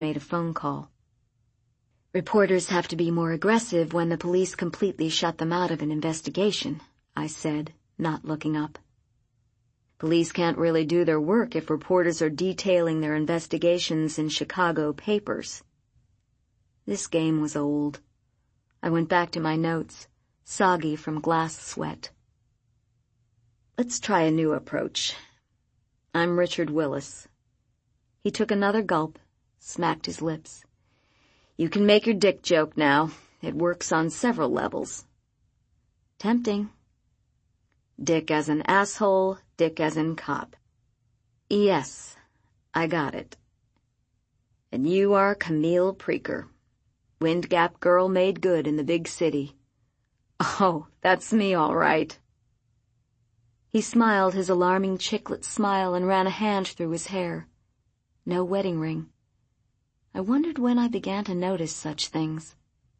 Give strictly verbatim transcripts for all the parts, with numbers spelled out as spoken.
made a phone call. Reporters have to be more aggressive when the police completely shut them out of an investigation, I said, not looking up. Police can't really do their work if reporters are detailing their investigations in Chicago papers. This game was old. I went back to my notes, soggy from glass sweat. Let's try a new approach. I'm Richard Willis. He took another gulp, smacked his lips. You can make your dick joke now. It works on several levels. Tempting. Dick as an asshole, dick as in cop. Yes, I got it. And you are Camille Preaker. Wind Gap girl made good in the big city. Oh, that's me all right. He smiled his alarming chiclet smile and ran a hand through his hair. No wedding ring. I wondered when I began to notice such things.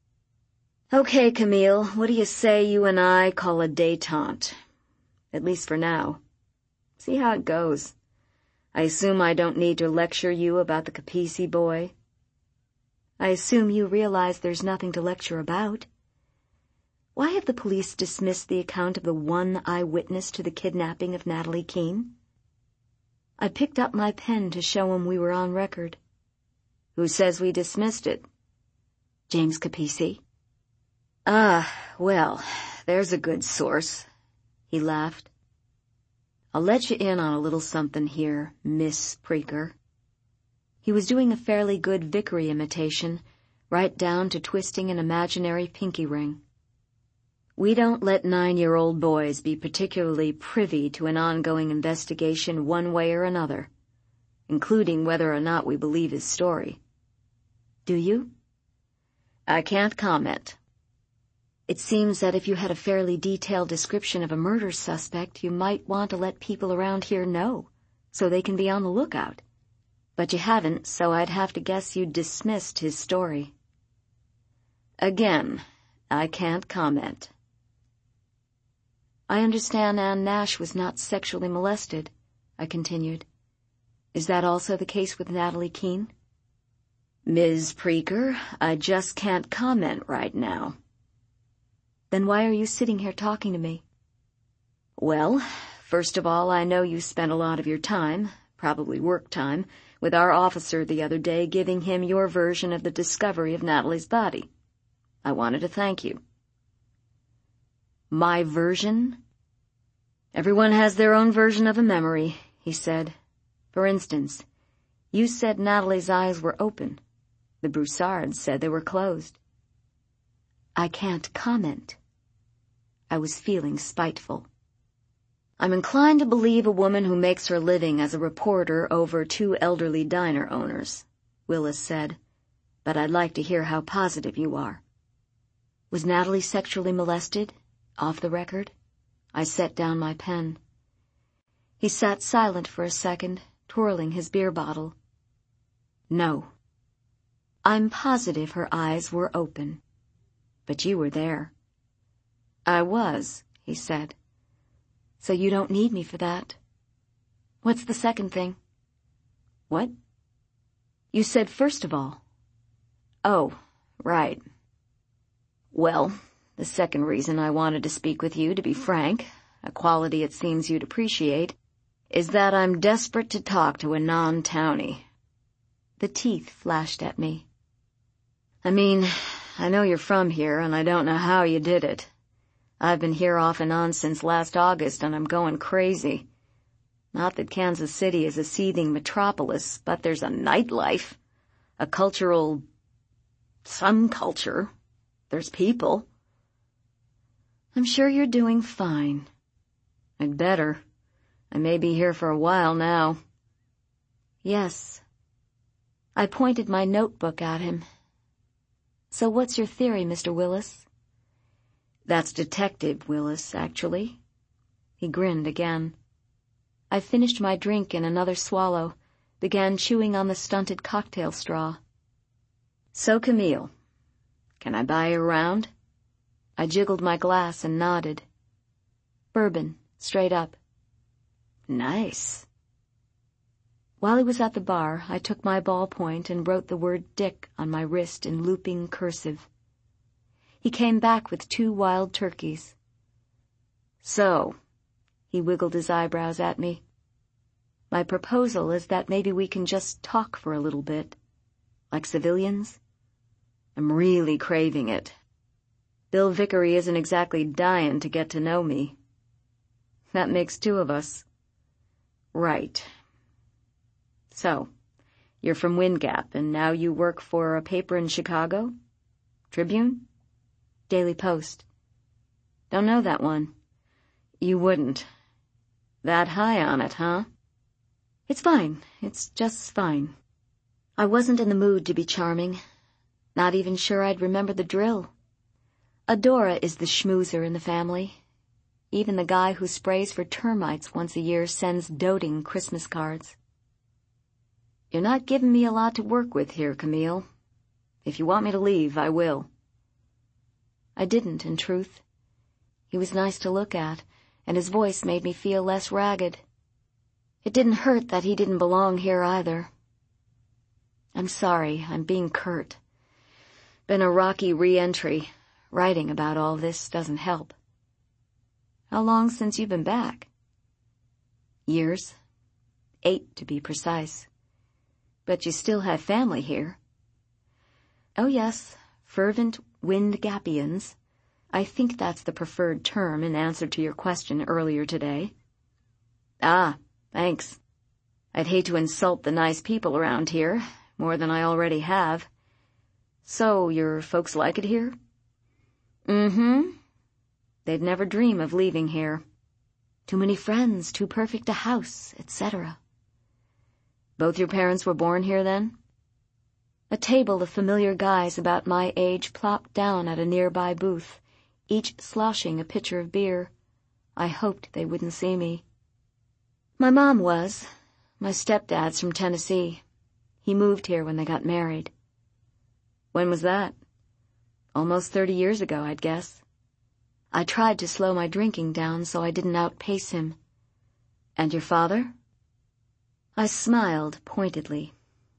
Okay, Camille, what do you say you and I call a détente? At least for now. See how it goes. I assume I don't need to lecture you about the Capisi boy. I assume you realize there's nothing to lecture about. Why have the police dismissed the account of the one eyewitness to the kidnapping of Natalie Keene? I picked up my pen to show him we were on record. Who says we dismissed it? James Capisi. Ah, well, there's a good source. He laughed. I'll let you in on a little something here, Miss Preaker. He was doing a fairly good Vickery imitation, right down to twisting an imaginary pinky ring. We don't let nine-year-old boys be particularly privy to an ongoing investigation one way or another, including whether or not we believe his story. Do you? I can't comment. It seems that if you had a fairly detailed description of a murder suspect, you might want to let people around here know, so they can be on the lookout. But you haven't, so I'd have to guess you dismissed his story. Again, I can't comment. I understand Ann Nash was not sexually molested, I continued. Is that also the case with Natalie Keene? Miz Preaker, I just can't comment right now. Then why are you sitting here talking to me? Well, first of all, I know you spent a lot of your time, probably work time, with our officer the other day giving him your version of the discovery of Natalie's body. I wanted to thank you. My version? Everyone has their own version of a memory, he said. For instance, you said Natalie's eyes were open. The Broussards said they were closed. I can't comment. I was feeling spiteful. I'm inclined to believe a woman who makes her living as a reporter over two elderly diner owners, Willis said, but I'd like to hear how positive you are. Was Natalie sexually molested? Off the record? I set down my pen. He sat silent for a second, twirling his beer bottle. No. I'm positive her eyes were open. But you were there. I was, he said. So you don't need me for that. What's the second thing? What? You said first of all. Oh, right. Well, the second reason I wanted to speak with you, to be frank, a quality it seems you'd appreciate, is that I'm desperate to talk to a non-townie. The teeth flashed at me. I mean, I know you're from here, and I don't know how you did it. I've been here off and on since last August, and I'm going crazy. Not that Kansas City is a seething metropolis, but there's a nightlife, a cultural... some culture. There's people. I'm sure you're doing fine. I'd better. I may be here for a while now. Yes. I pointed my notebook at him. So what's your theory, Mister Willis? That's Detective Willis, actually. He grinned again. I finished my drink in another swallow, began chewing on the stunted cocktail straw. So, Camille, can I buy you around? I jiggled my glass and nodded. Bourbon, straight up. Nice. While he was at the bar, I took my ballpoint and wrote the word Dick on my wrist in looping cursive. He came back with two wild turkeys. So, he wiggled his eyebrows at me. My proposal is that maybe we can just talk for a little bit. Like civilians? I'm really craving it. Bill Vickery isn't exactly dying to get to know me. That makes two of us. Right. So, you're from Wind Gap, and now you work for a paper in Chicago? Tribune? Daily Post. Don't know that one. You wouldn't. That high on it, huh? It's fine. It's just fine. I wasn't in the mood to be charming. Not even sure I'd remember the drill. Adora is the schmoozer in the family. Even the guy who sprays for termites once a year sends doting Christmas cards. You're not giving me a lot to work with here, Camille. If you want me to leave, I will. I didn't, in truth. He was nice to look at, and his voice made me feel less ragged. It didn't hurt that he didn't belong here either. I'm sorry, I'm being curt. Been a rocky re-entry. Writing about all this doesn't help. How long since you've been back? Years. Eight, to be precise. But you still have family here. Oh yes, fervent Wind Gapians. I think that's the preferred term in answer to your question earlier today. Ah, thanks. I'd hate to insult the nice people around here, more than I already have. So, your folks like it here? Mm-hmm. They'd never dream of leaving here. Too many friends, too perfect a house, et cetera. Both your parents were born here, then? A table of familiar guys about my age plopped down at a nearby booth, each sloshing a pitcher of beer. I hoped they wouldn't see me. My mom was. My stepdad's from Tennessee. He moved here when they got married. When was that? Almost thirty years ago, I'd guess. I tried to slow my drinking down so I didn't outpace him. And your father? I smiled pointedly.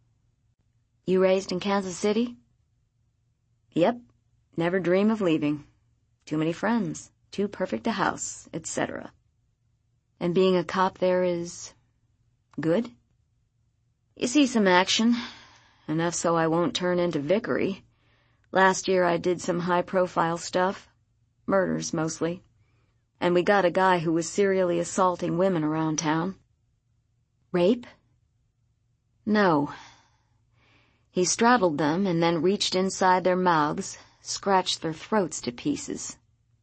You raised in Kansas City? Yep. Never dream of leaving. Too many friends, too perfect a house, et cetera. And being a cop there is good? You see some action. Enough so I won't turn into Vickery. Last year I did some high-profile stuff. Murders, mostly. And we got a guy who was serially assaulting women around town. Rape? No. He straddled them and then reached inside their mouths, scratched their throats to pieces.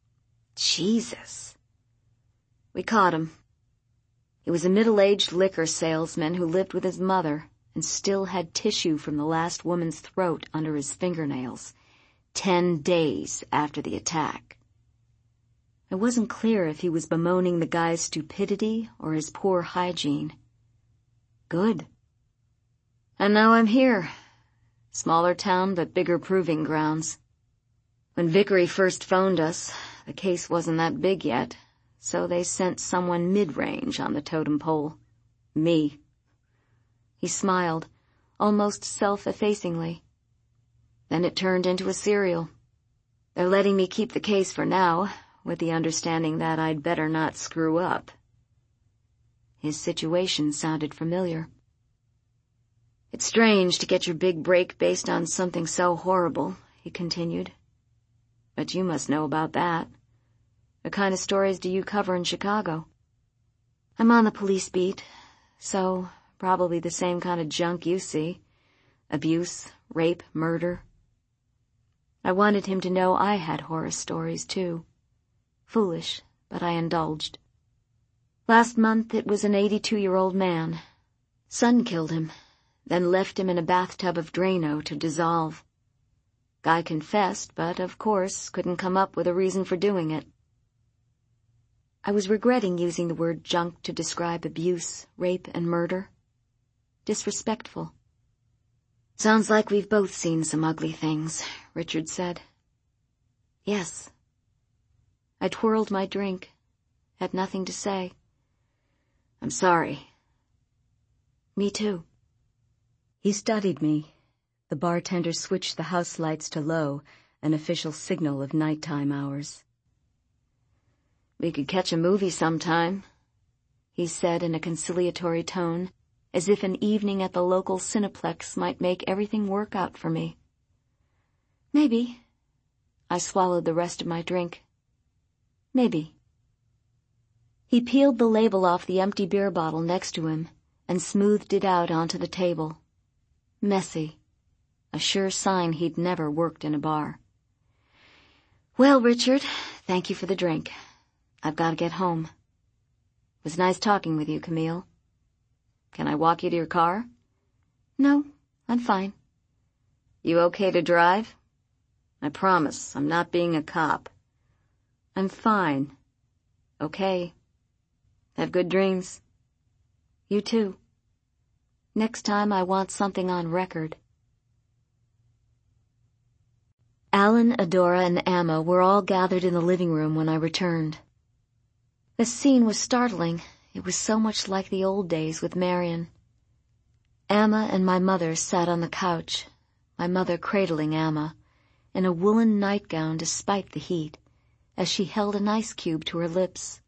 Jesus. We caught him. He was a middle-aged liquor salesman who lived with his mother and still had tissue from the last woman's throat under his fingernails, ten days after the attack. It wasn't clear if he was bemoaning the guy's stupidity or his poor hygiene. Good. And now I'm here. Smaller town, but bigger proving grounds. When Vickery first phoned us, the case wasn't that big yet, so they sent someone mid-range on the totem pole. Me. He smiled, almost self-effacingly. Then it turned into a serial. They're letting me keep the case for now, with the understanding that I'd better not screw up. His situation sounded familiar. It's strange to get your big break based on something so horrible, he continued. But you must know about that. What kind of stories do you cover in Chicago? I'm on the police beat, so probably the same kind of junk you see. Abuse, rape, murder. I wanted him to know I had horror stories, too. Foolish, but I indulged. Last month it was an eighty-two-year-old man. Son killed him, then left him in a bathtub of Drano to dissolve. Guy confessed, but, of course, couldn't come up with a reason for doing it. I was regretting using the word junk to describe abuse, rape, and murder. Disrespectful. Sounds like we've both seen some ugly things, Richard said. Yes. I twirled my drink, had nothing to say. I'm sorry. Me too. He studied me. The bartender switched the house lights to low, an official signal of nighttime hours. We could catch a movie sometime, he said in a conciliatory tone, as if an evening at the local Cineplex might make everything work out for me. Maybe. I swallowed the rest of my drink. Maybe. He peeled the label off the empty beer bottle next to him and smoothed it out onto the table. Messy. A sure sign he'd never worked in a bar. Well, Richard, thank you for the drink. I've got to get home. It was nice talking with you, Camille. Can I walk you to your car? No, I'm fine. You okay to drive? I promise, I'm not being a cop. I'm fine. Okay. Have good dreams. You too. Next time I want something on record. Alan, Adora, and Amma were all gathered in the living room when I returned. The scene was startling. It was so much like the old days with Marion. Amma and my mother sat on the couch, my mother cradling Amma, in a woolen nightgown despite the heat, as she held an ice cube to her lips.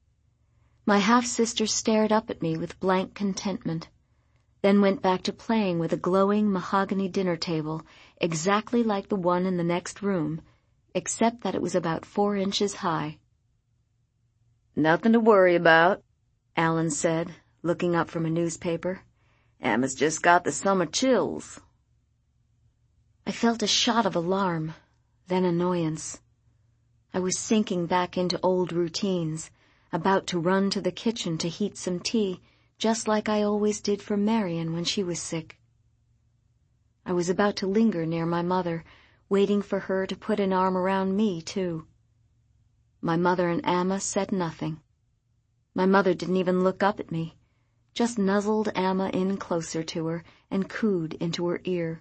My half-sister stared up at me with blank contentment, then went back to playing with a glowing mahogany dinner table exactly like the one in the next room, except that it was about four inches high. Nothing to worry about, Alan said, looking up from a newspaper. Emma's just got the summer chills. I felt a shot of alarm, then annoyance. I was sinking back into old routines, about to run to the kitchen to heat some tea, just like I always did for Marion when she was sick. I was about to linger near my mother, waiting for her to put an arm around me, too. My mother and Amma said nothing. My mother didn't even look up at me, just nuzzled Amma in closer to her and cooed into her ear.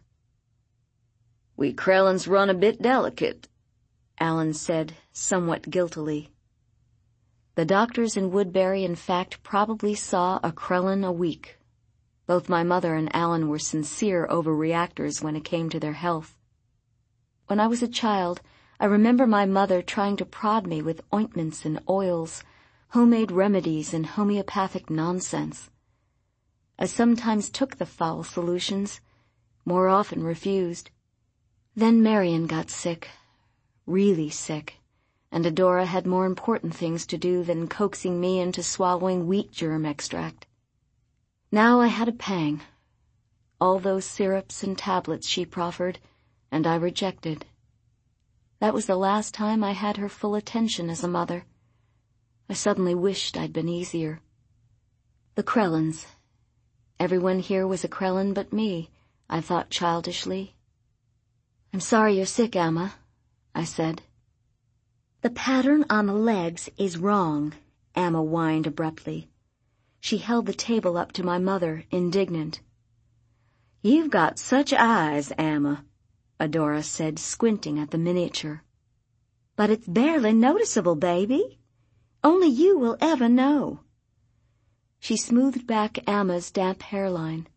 We Krellins run a bit delicate, Alan said, somewhat guiltily. The doctors in Woodbury, in fact, probably saw a Krellin a week. Both my mother and Alan were sincere overreactors when it came to their health. When I was a child, I remember my mother trying to prod me with ointments and oils, homemade remedies and homeopathic nonsense. I sometimes took the foul solutions, more often refused. Then Marion got sick, really sick, and Adora had more important things to do than coaxing me into swallowing wheat germ extract. Now I had a pang. All those syrups and tablets she proffered, and I rejected. That was the last time I had her full attention as a mother. I suddenly wished I'd been easier. The Krellins. Everyone here was a Krellin but me, I thought childishly. I'm sorry you're sick, Amma, I said. The pattern on the legs is wrong, Amma whined abruptly. She held the table up to my mother, indignant. You've got such eyes, Amma, Adora said, squinting at the miniature. But it's barely noticeable, baby. Only you will ever know. She smoothed back Amma's damp hairline.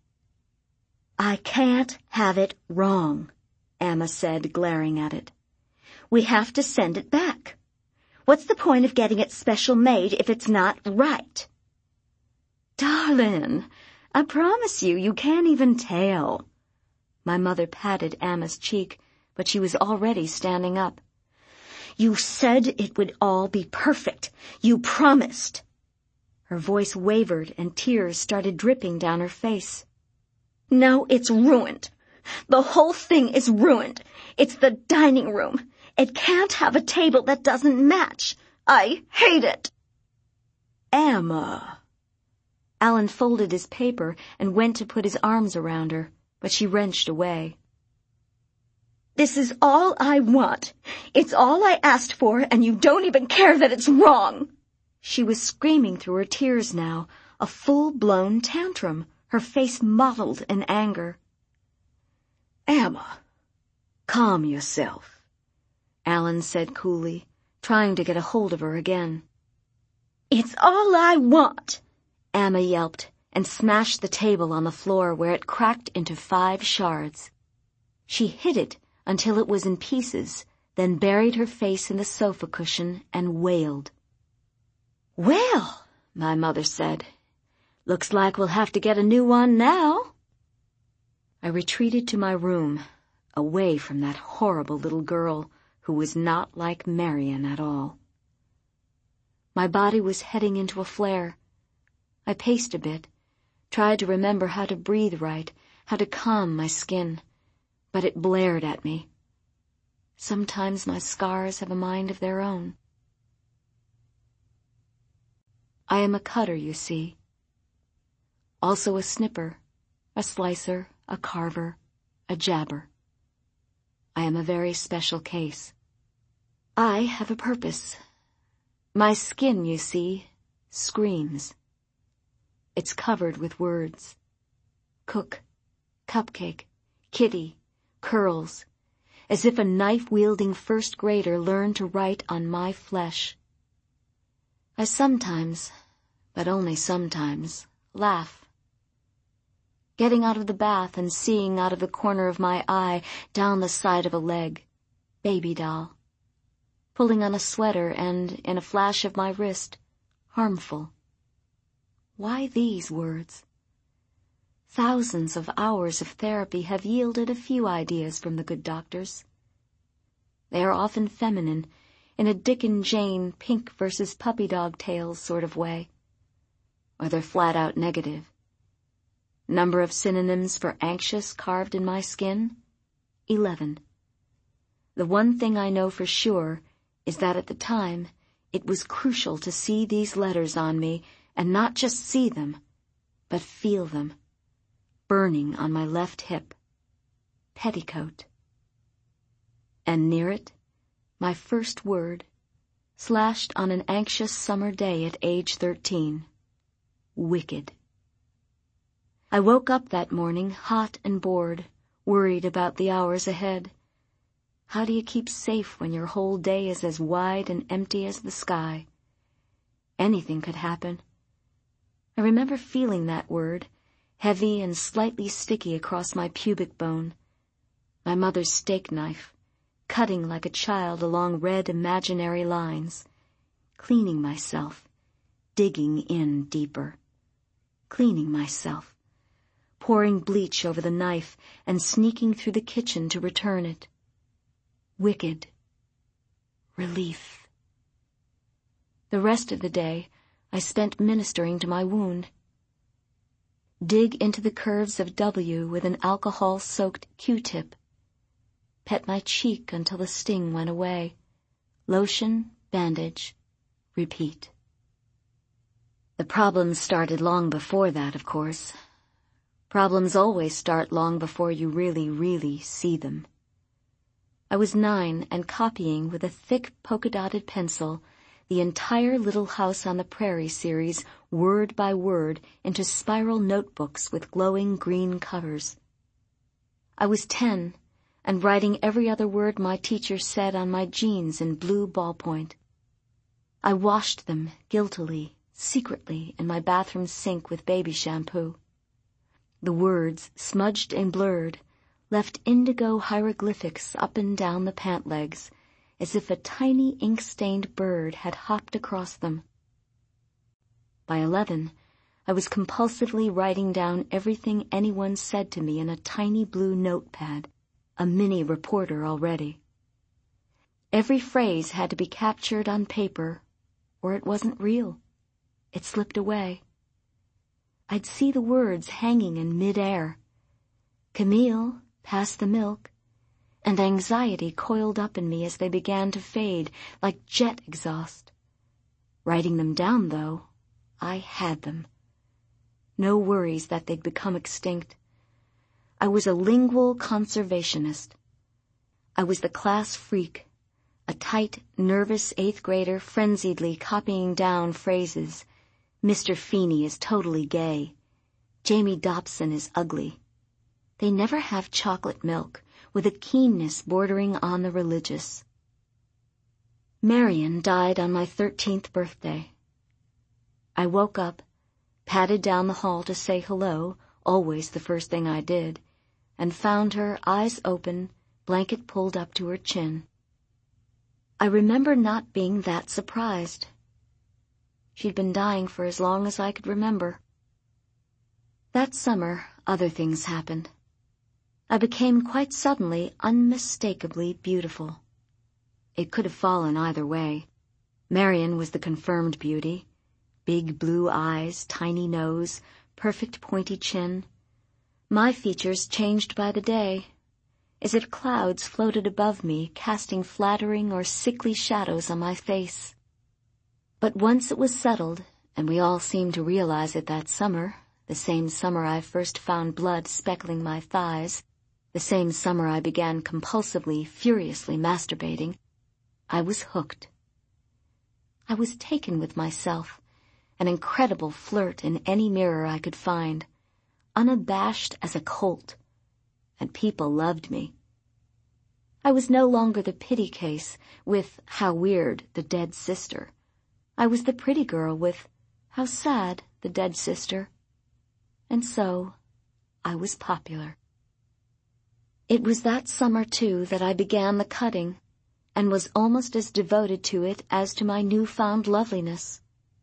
I can't have it wrong, Amma said, glaring at it. We have to send it back. What's the point of getting it special made if it's not right? Darling, I promise you, you can't even tell. My mother patted Amma's cheek, but she was already standing up. You said it would all be perfect. You promised. Her voice wavered and tears started dripping down her face. Now it's ruined. The whole thing is ruined. It's the dining room. It can't have a table that doesn't match. I hate it. Amma. Alan folded his paper and went to put his arms around her, but she wrenched away. This is all I want. It's all I asked for, and you don't even care that it's wrong. She was screaming through her tears now, a full-blown tantrum, her face mottled in anger. Amma, calm yourself, Alan said coolly, trying to get a hold of her again. It's all I want, Amma yelped, and smashed the table on the floor where it cracked into five shards. She hit it until it was in pieces, then buried her face in the sofa cushion and wailed. "Well," my mother said, "looks like we'll have to get a new one now." I retreated to my room, away from that horrible little girl who was not like Marian at all. My body was heading into a flare. I paced a bit, tried to remember how to breathe right, how to calm my skin, but it blared at me. Sometimes my scars have a mind of their own. I am a cutter, you see. Also a snipper, a slicer, a carver, a jabber. I am a very special case. I have a purpose. My skin, you see, screams. It's covered with words. Cook, cupcake, kitty, curls, as if a knife-wielding first grader learned to write on my flesh. I sometimes, but only sometimes, laugh. Getting out of the bath and seeing out of the corner of my eye down the side of a leg, baby doll. Pulling on a sweater and, in a flash of my wrist, harmful. Why these words? Thousands of hours of therapy have yielded a few ideas from the good doctors. They are often feminine, in a Dick and Jane pink versus puppy dog tails sort of way. Or they're flat-out negative. Number of synonyms for anxious carved in my skin? Eleven. The one thing I know for sure is that at the time it was crucial to see these letters on me and not just see them, but feel them, burning on my left hip. Petticoat. And near it, my first word, slashed on an anxious summer day at age thirteen. Wicked. I woke up that morning hot and bored, worried about the hours ahead. How do you keep safe when your whole day is as wide and empty as the sky? Anything could happen. I remember feeling that word, heavy and slightly sticky across my pubic bone. My mother's steak knife, cutting like a child along red imaginary lines. Cleaning myself, digging in deeper. Cleaning myself, pouring bleach over the knife and sneaking through the kitchen to return it. Wicked. Relief. The rest of the day I spent ministering to my wound. Dig into the curves of W with an alcohol-soaked Q-tip. Pet my cheek until the sting went away. Lotion, bandage, repeat. The problems started long before that, of course. Problems always start long before you really, really see them. I was nine and copying with a thick polka-dotted pencil the entire Little House on the Prairie series, word by word, into spiral notebooks with glowing green covers. I was ten and writing every other word my teacher said on my jeans in blue ballpoint. I washed them guiltily, secretly, in my bathroom sink with baby shampoo. The words, smudged and blurred, left indigo hieroglyphics up and down the pant legs, as if a tiny ink-stained bird had hopped across them. By eleven, I was compulsively writing down everything anyone said to me in a tiny blue notepad, a mini reporter already. Every phrase had to be captured on paper, or it wasn't real. It slipped away. I'd see the words hanging in mid-air. Camille, pass the milk, and anxiety coiled up in me as they began to fade like jet exhaust. Writing them down, though, I had them. No worries that they'd become extinct. I was a lingual conservationist. I was the class freak, a tight, nervous eighth grader frenziedly copying down phrases. Mister Feeney is totally gay. Jamie Dobson is ugly. They never have chocolate milk, with a keenness bordering on the religious. Marian died on my thirteenth birthday. I woke up, padded down the hall to say hello, always the first thing I did, and found her, eyes open, blanket pulled up to her chin. I remember not being that surprised. She'd been dying for as long as I could remember. That summer, other things happened. I became quite suddenly unmistakably beautiful. It could have fallen either way. Marion was the confirmed beauty. Big blue eyes, tiny nose, perfect pointy chin. My features changed by the day, as if clouds floated above me, casting flattering or sickly shadows on my face. But once it was settled, and we all seemed to realize it that summer, the same summer I first found blood speckling my thighs, the same summer I began compulsively, furiously masturbating, I was hooked. I was taken with myself, an incredible flirt in any mirror I could find, unabashed as a colt, and people loved me. I was no longer the pity case with How Weird, the Dead Sister. I was the pretty girl with How Sad, the Dead Sister. And so, I was popular. It was that summer, too, that I began the cutting, and was almost as devoted to it as to my newfound loveliness.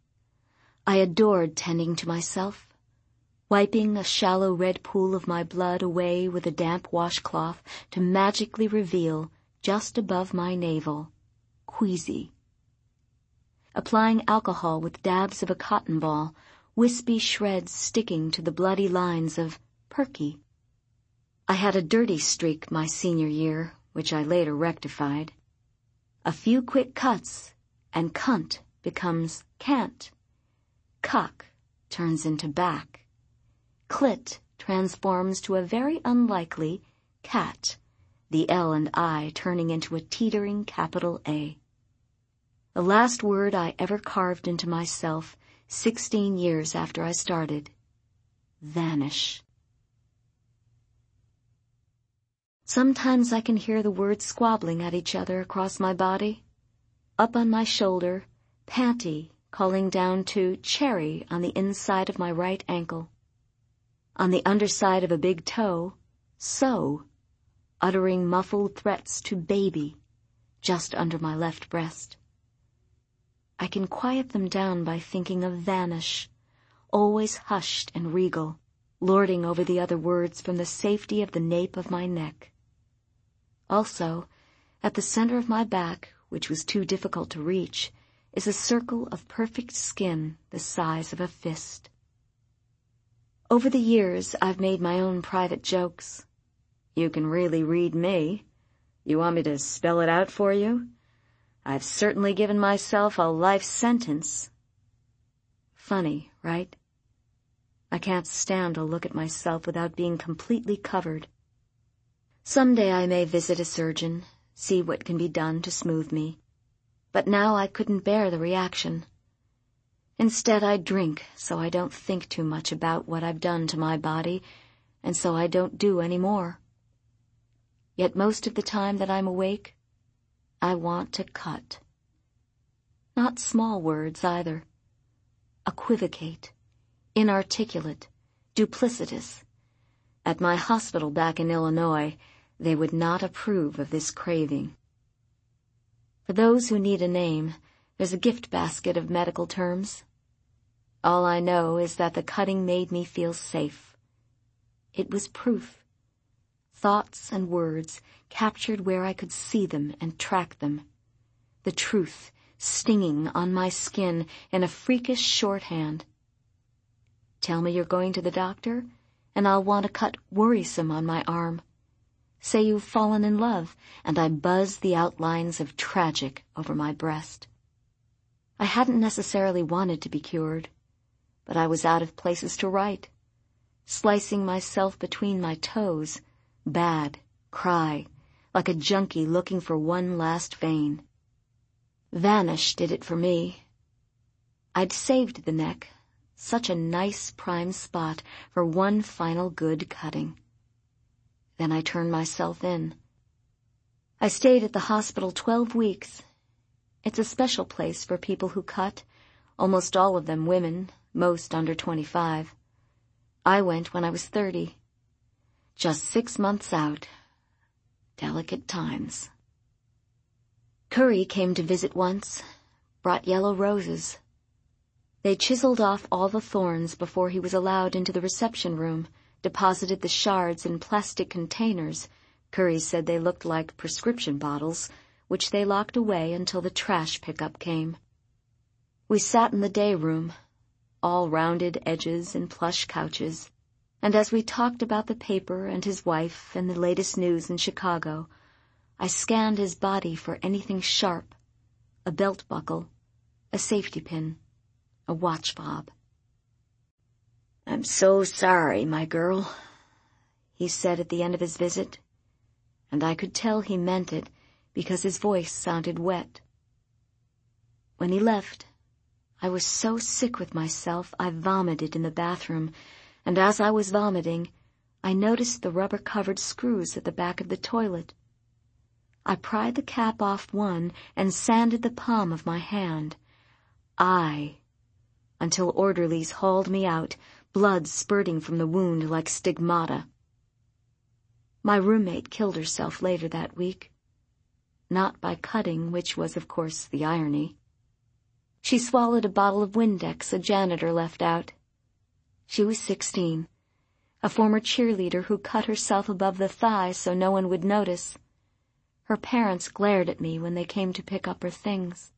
I adored tending to myself, wiping a shallow red pool of my blood away with a damp washcloth to magically reveal, just above my navel, queasy. Applying alcohol with dabs of a cotton ball, wispy shreds sticking to the bloody lines of perky. I had a dirty streak my senior year, which I later rectified. A few quick cuts, and cunt becomes can't. Cock turns into back. Clit transforms to a very unlikely cat, the L and I turning into a teetering capital A. The last word I ever carved into myself sixteen years after I started. Vanish. Sometimes I can hear the words squabbling at each other across my body. Up on my shoulder, panty calling down to cherry on the inside of my right ankle. On the underside of a big toe, so, uttering muffled threats to baby, just under my left breast. I can quiet them down by thinking of vanish, always hushed and regal, lording over the other words from the safety of the nape of my neck. Also, at the center of my back, which was too difficult to reach, is a circle of perfect skin the size of a fist. Over the years, I've made my own private jokes. You can really read me. You want me to spell it out for you? I've certainly given myself a life sentence. Funny, right? I can't stand to look at myself without being completely covered. Someday I may visit a surgeon, see what can be done to smooth me. But now I couldn't bear the reaction. Instead, I drink so I don't think too much about what I've done to my body, and so I don't do any more. Yet most of the time that I'm awake, I want to cut. Not small words either. Equivocate, inarticulate, duplicitous. At my hospital back in Illinois, they would not approve of this craving. For those who need a name, there's a gift basket of medical terms. All I know is that the cutting made me feel safe. It was proof. Thoughts and words captured where I could see them and track them. The truth stinging on my skin in a freakish shorthand. Tell me you're going to the doctor, and I'll want to cut worrisome on my arm. Say you've fallen in love, and I buzz the outlines of tragic over my breast. I hadn't necessarily wanted to be cured, but I was out of places to write. Slicing myself between my toes, bad, cry, like a junkie looking for one last vein. Vanish did it for me. I'd saved the neck, such a nice prime spot for one final good cutting. Then I turned myself in. I stayed at the hospital twelve weeks. It's a special place for people who cut, almost all of them women, most under twenty-five. I went when I was thirty. Just six months out. Delicate times. Curry came to visit once, brought yellow roses. They chiseled off all the thorns before he was allowed into the reception room, deposited the shards in plastic containers. Curry said they looked like prescription bottles, which they locked away until the trash pickup came. We sat in the day room, all rounded edges and plush couches, and as we talked about the paper and his wife and the latest news in Chicago, I scanned his body for anything sharp, a belt buckle, a safety pin, a watch fob. "I'm so sorry, my girl," he said at the end of his visit, and I could tell he meant it because his voice sounded wet. When he left, I was so sick with myself I vomited in the bathroom, and as I was vomiting, I noticed the rubber-covered screws at the back of the toilet. I pried the cap off one and sanded the palm of my hand. I, until orderlies hauled me out, blood spurting from the wound like stigmata. My roommate killed herself later that week. Not by cutting, which was, of course, the irony. She swallowed a bottle of Windex a janitor left out. She was sixteen, a former cheerleader who cut herself above the thigh so no one would notice. Her parents glared at me when they came to pick up her things.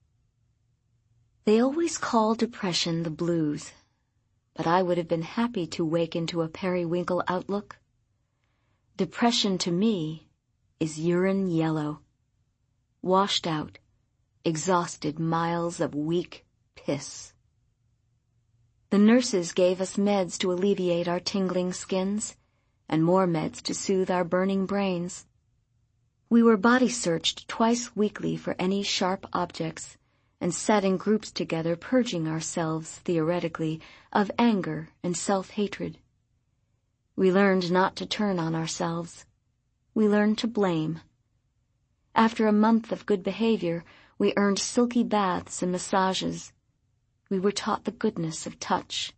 They always call depression the blues, but I would have been happy to wake into a periwinkle outlook. Depression to me is urine yellow, washed out, exhausted miles of weak piss. The nurses gave us meds to alleviate our tingling skins, and more meds to soothe our burning brains. We were body searched twice weekly for any sharp objects, and sat in groups together purging ourselves, theoretically, of anger and self-hatred. We learned not to turn on ourselves. We learned to blame. After a month of good behavior, we earned silky baths and massages. We were taught the goodness of touch.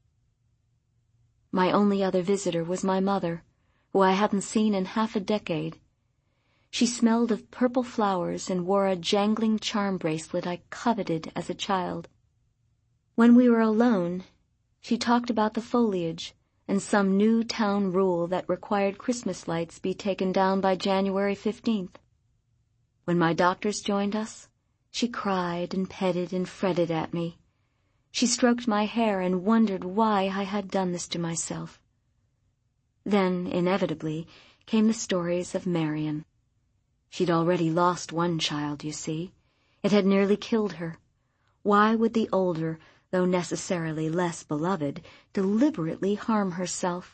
My only other visitor was my mother, who I hadn't seen in half a decade. She smelled of purple flowers and wore a jangling charm bracelet I coveted as a child. When we were alone, she talked about the foliage and some new town rule that required Christmas lights be taken down by January fifteenth. When my doctors joined us, she cried and petted and fretted at me. She stroked my hair and wondered why I had done this to myself. Then, inevitably, came the stories of Marion. She'd already lost one child, you see. It had nearly killed her. Why would the older, though necessarily less beloved, deliberately harm herself?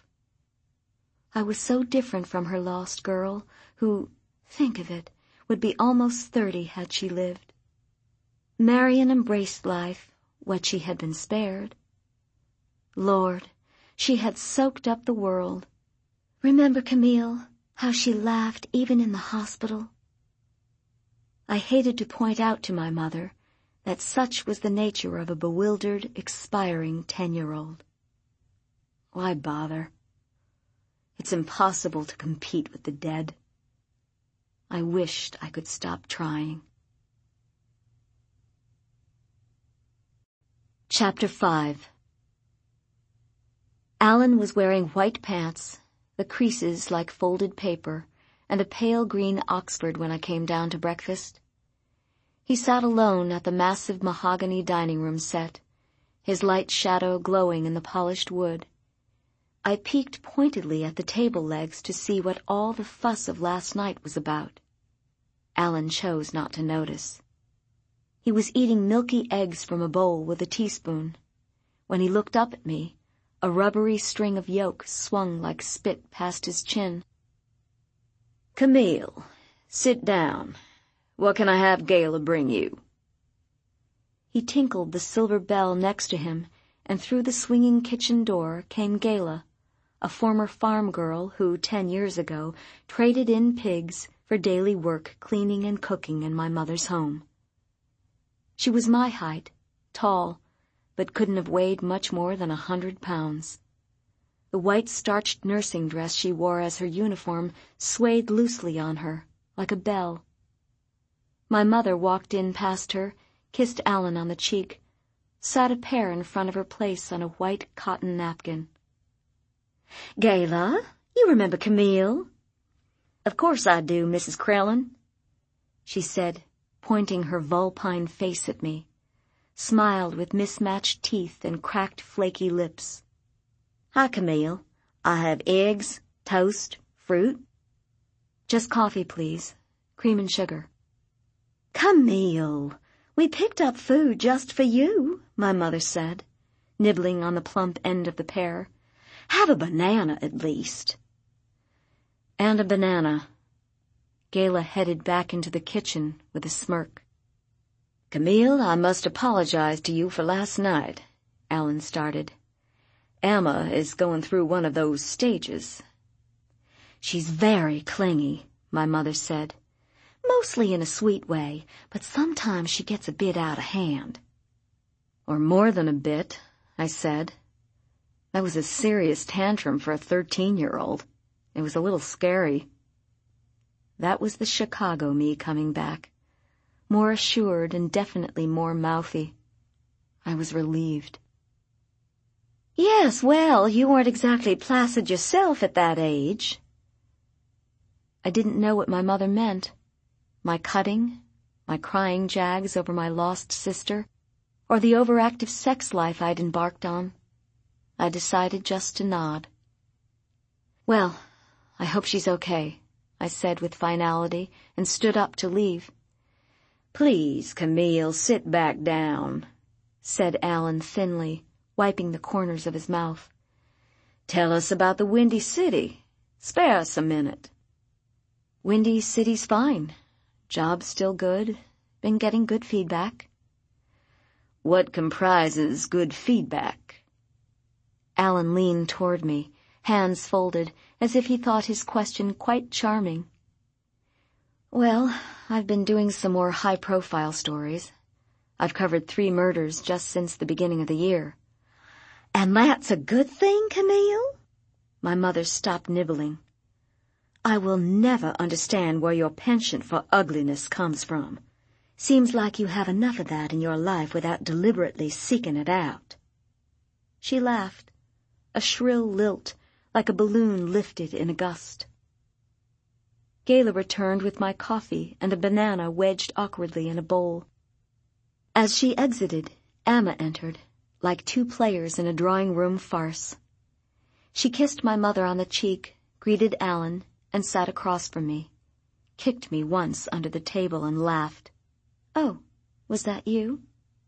I was so different from her lost girl, who, think of it, would be almost thirty had she lived. Marion embraced life, what she had been spared. Lord, she had soaked up the world. Remember, Camille, how she laughed even in the hospital? I hated to point out to my mother that such was the nature of a bewildered, expiring ten-year-old. Why bother? It's impossible to compete with the dead. I wished I could stop trying. Chapter five. Alan was wearing white pants, the creases like folded paper, and a pale green Oxford when I came down to breakfast. He sat alone at the massive mahogany dining room set, his light shadow glowing in the polished wood. I peeked pointedly at the table legs to see what all the fuss of last night was about. Alan chose not to notice. He was eating milky eggs from a bowl with a teaspoon. When he looked up at me, a rubbery string of yolk swung like spit past his chin. "Camille, sit down. What can I have Gayla bring you?" He tinkled the silver bell next to him, and through the swinging kitchen door came Gayla, a former farm girl who, ten years ago, traded in pigs for daily work cleaning and cooking in my mother's home. She was my height, tall, but couldn't have weighed much more than a hundred pounds. The white starched nursing dress she wore as her uniform swayed loosely on her, like a bell. My mother walked in past her, kissed Alan on the cheek, sat a pair in front of her place on a white cotton napkin. "Gayla, you remember Camille?" "Of course I do, Missus Crellin," she said, pointing her vulpine face at me, smiled with mismatched teeth and cracked, flaky lips. "Hi, Camille. I have eggs, toast, fruit." "Just coffee, please. Cream and sugar." "Camille, we picked up food just for you," my mother said, nibbling on the plump end of the pear. "Have a banana at least." "And a banana." Gayla headed back into the kitchen with a smirk. "Camille, I must apologize to you for last night," Alan started. "Emma is going through one of those stages." "She's very clingy," my mother said. "Mostly in a sweet way, but sometimes she gets a bit out of hand." "Or more than a bit," I said. That was a serious tantrum for a thirteen-year-old. It was a little scary. That was the Chicago me coming back, more assured and definitely more mouthy. I was relieved. "Yes, well, you weren't exactly placid yourself at that age." I didn't know what my mother meant. My cutting, my crying jags over my lost sister, or the overactive sex life I'd embarked on. I decided just to nod. "Well, I hope she's okay," I said with finality, and stood up to leave. "Please, Camille, sit back down," said Alan thinly, wiping the corners of his mouth. "Tell us about the Windy City. Spare us a minute." "Windy City's fine. Job's still good. Been getting good feedback." "What comprises good feedback?" Alan leaned toward me, hands folded, as if he thought his question quite charming. "Well, I've been doing some more high-profile stories. I've covered three murders just since the beginning of the year." "And that's a good thing, Camille?" My mother stopped nibbling. "I will never understand where your penchant for ugliness comes from. Seems like you have enough of that in your life without deliberately seeking it out." She laughed, a shrill lilt, like a balloon lifted in a gust. Gayla returned with my coffee and a banana wedged awkwardly in a bowl. As she exited, Emma entered, like two players in a drawing-room farce. She kissed my mother on the cheek, greeted Alan, and sat across from me, kicked me once under the table and laughed. "Oh, was that you?"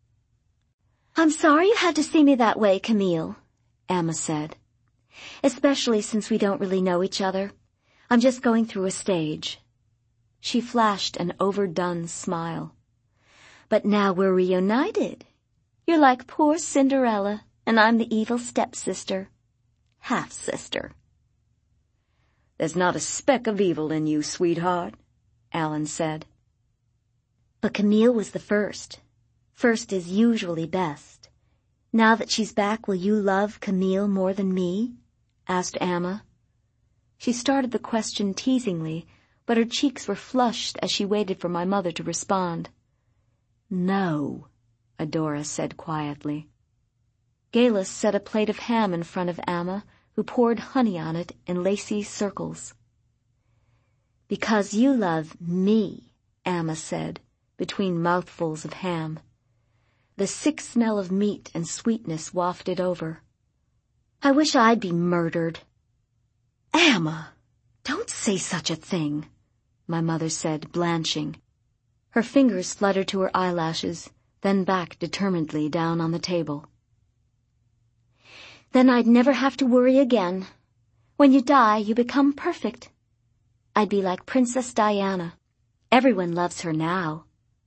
"I'm sorry you had to see me that way, Camille," Emma said. "Especially since we don't really know each other. I'm just going through a stage." She flashed an overdone smile. "But now we're reunited. You're like poor Cinderella, and I'm the evil stepsister. Half-sister." "There's not a speck of evil in you, sweetheart," Alan said. "But Camille was the first. First is usually best. Now that she's back, will you love Camille more than me?" asked Emma. She started the question teasingly, but her cheeks were flushed as she waited for my mother to respond. "No," Adora said quietly. Gayla set a plate of ham in front of Emma, who poured honey on it in lacy circles. "Because you love me," Emma said, between mouthfuls of ham. The sick smell of meat and sweetness wafted over. "I wish I'd be murdered." "Emma, don't say such a thing," my mother said, blanching. Her fingers fluttered to her eyelashes, then back determinedly down on the table. "Then I'd never have to worry again. When you die, you become perfect. I'd be like Princess Diana. Everyone loves her now."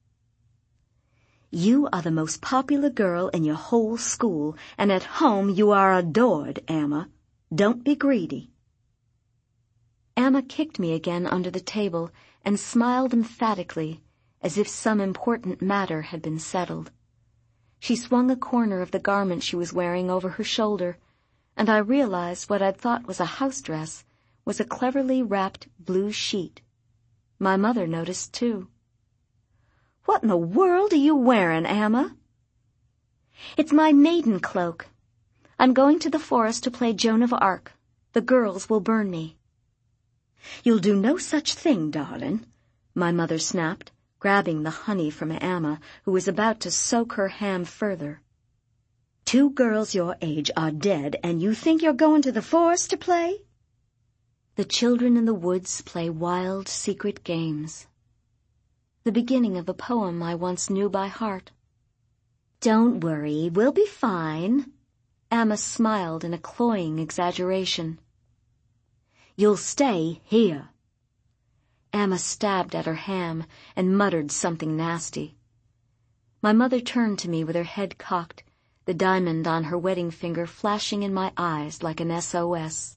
"You are the most popular girl in your whole school, and at home you are adored, Emma. Don't be greedy." Emma kicked me again under the table and smiled emphatically, as if some important matter had been settled. She swung a corner of the garment she was wearing over her shoulder, and I realized what I'd thought was a house dress was a cleverly wrapped blue sheet. My mother noticed, too. "What in the world are you wearing, Amma?" "It's my maiden cloak. I'm going to the forest to play Joan of Arc. The girls will burn me." "You'll do no such thing, darling," my mother snapped, grabbing the honey from Amma, who was about to soak her ham further. "Two girls your age are dead, and you think you're going to the forest to play?" The children in the woods play wild, secret games. The beginning of a poem I once knew by heart. "Don't worry, we'll be fine." Amma smiled in a cloying exaggeration. "You'll stay here." Amma stabbed at her ham and muttered something nasty. My mother turned to me with her head cocked, the diamond on her wedding finger flashing in my eyes like an S O S.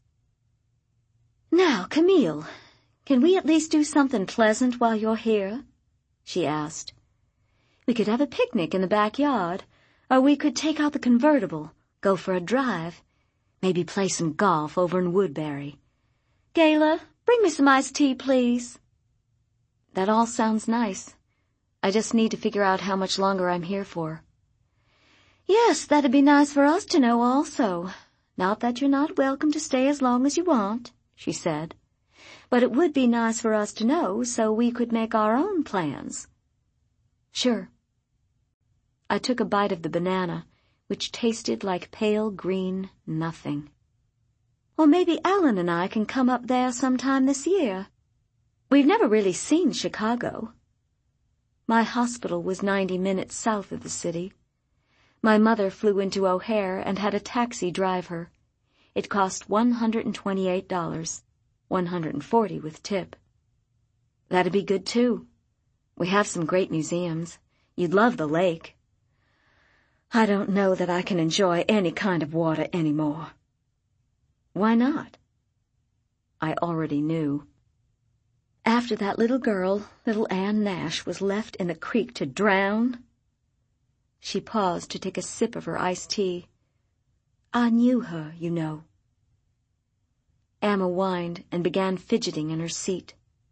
"Now, Camille, can we at least do something pleasant while you're here?" she asked. "We could have a picnic in the backyard, or we could take out the convertible, go for a drive, maybe play some golf over in Woodbury. Gayla, bring me some iced tea, please." That all sounds nice. I just need to figure out how much longer I'm here for. "Yes, that'd be nice for us to know also. Not that you're not welcome to stay as long as you want," she said. "But it would be nice for us to know so we could make our own plans." "Sure." I took a bite of the banana, which tasted like pale green nothing. "Well, maybe Alan and I can come up there sometime this year. We've never really seen Chicago." My hospital was ninety minutes south of the city. My mother flew into O'Hare and had a taxi drive her. It cost one hundred twenty-eight dollars, one hundred forty with tip. "That'd be good, too. We have some great museums. You'd love the lake." "I don't know that I can enjoy any kind of water anymore." "Why not?" I already knew. "After that little girl, little Ann Nash, was left in the creek to drown." She paused to take a sip of her iced tea. "I knew her, you know." Amma whined and began fidgeting in her seat.